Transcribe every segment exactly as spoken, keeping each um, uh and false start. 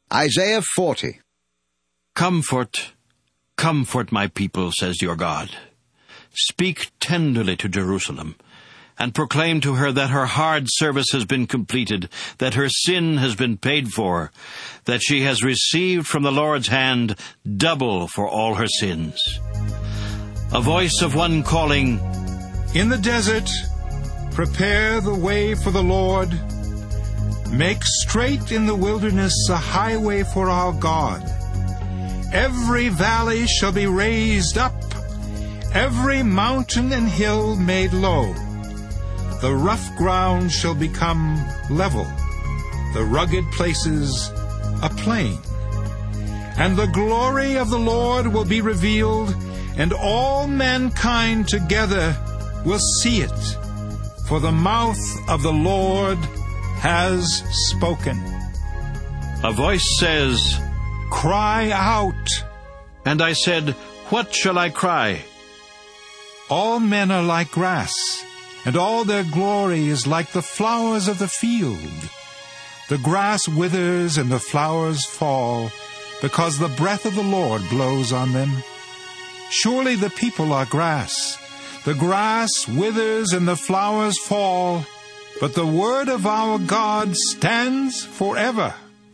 Isaiah forty. Comfort, comfort my people, says your God. Speak tenderly to Jerusalem, and proclaim to her that her hard service has been completed, that her sin has been paid for, that she has received from the Lord's hand double for all her sins. A voice of one calling, "In the desert, prepare the way for the Lord. Make straight in the wilderness a highway for our God. Every valley shall be raised up, every mountain and hill made low. The rough ground shall become level, the rugged places a plain. And the glory of the Lord will be revealed, and all mankind together will see it. For the mouth of the Lord has spoken." A voice says, "Cry out." And I said, "What shall I cry?" All men are like grass, and all their glory is like the flowers of the field. The grass withers and the flowers fall, because the breath of the Lord blows on them. Surely the people are grass. The grass withers and the flowers fall, but the word of our God stands forever.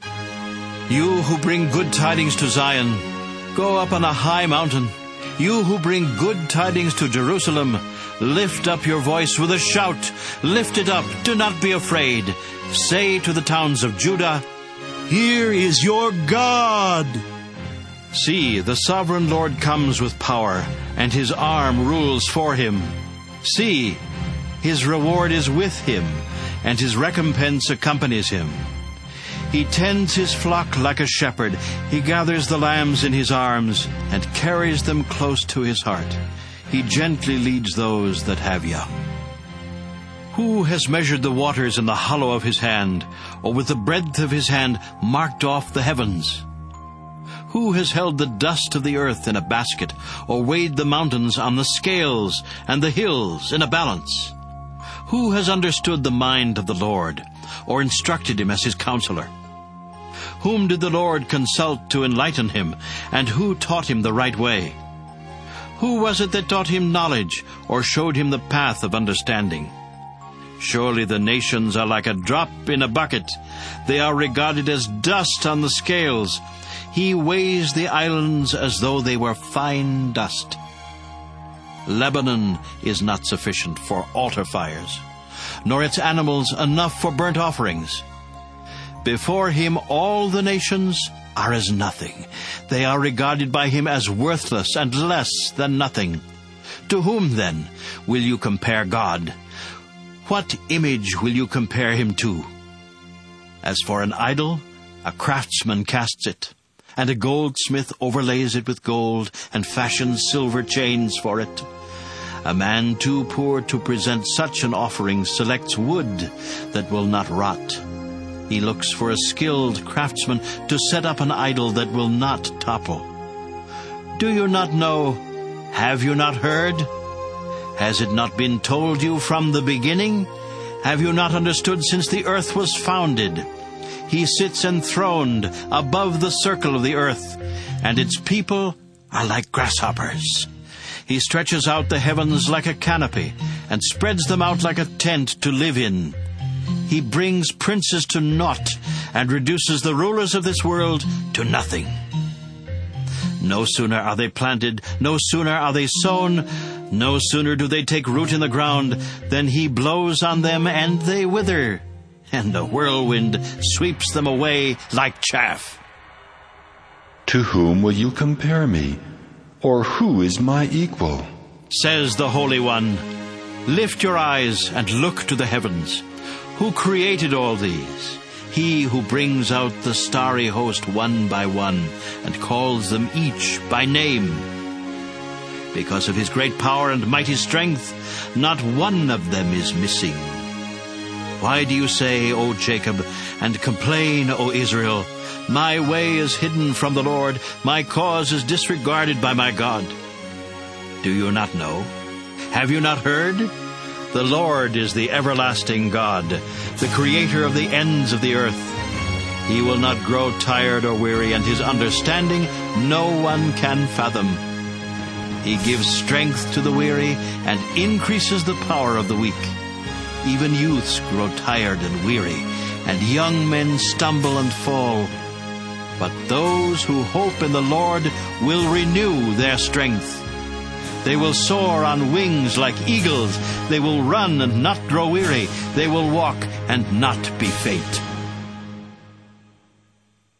You who bring good tidings to Zion, go up on a high mountain. You who bring good tidings to Jerusalem, lift up your voice with a shout. Lift it up, do not be afraid. Say to the towns of Judah, "Here is your God." See, the sovereign Lord comes with power, and his arm rules for him. See, his reward is with him, and his recompense accompanies him. He tends his flock like a shepherd. He gathers the lambs in his arms and carries them close to his heart. He gently leads those that have young. Who has measured the waters in the hollow of his hand, or with the breadth of his hand marked off the heavens? Who has held the dust of the earth in a basket, or weighed the mountains on the scales, and the hills in a balance? Who has understood the mind of the Lord, or instructed him as his counselor? Whom did the Lord consult to enlighten him, and who taught him the right way? Who was it that taught him knowledge, or showed him the path of understanding? Surely the nations are like a drop in a bucket. They are regarded as dust on the scales. He weighs the islands as though they were fine dust. Lebanon is not sufficient for altar fires, nor its animals enough for burnt offerings. Before him all the nations are as nothing. They are regarded by him as worthless and less than nothing. To whom, then, will you compare God? What image will you compare him to? As for an idol, a craftsman casts it, and a goldsmith overlays it with gold and fashions silver chains for it. A man too poor to present such an offering selects wood that will not rot. He looks for a skilled craftsman to set up an idol that will not topple. Do you not know? Have you not heard? Has it not been told you from the beginning? Have you not understood since the earth was founded? He sits enthroned above the circle of the earth, and its people are like grasshoppers. He stretches out the heavens like a canopy, and spreads them out like a tent to live in. He brings princes to naught, and reduces the rulers of this world to nothing. No sooner are they planted, no sooner are they sown, no sooner do they take root in the ground, than he blows on them and they wither, and the whirlwind sweeps them away like chaff. To whom will you compare me? Or who is my equal? Says the Holy One, lift your eyes and look to the heavens. Who created all these? He who brings out the starry host one by one and calls them each by name. Because of his great power and mighty strength, not one of them is missing. Why do you say, O Jacob, and complain, O Israel? My way is hidden from the Lord, my cause is disregarded by my God. Do you not know? Have you not heard? The Lord is the everlasting God, the creator of the ends of the earth. He will not grow tired or weary, and his understanding no one can fathom. He gives strength to the weary and increases the power of the weak. Even youths grow tired and weary, and young men stumble and fall. But those who hope in the Lord will renew their strength. They will soar on wings like eagles. They will run and not grow weary. They will walk and not be faint.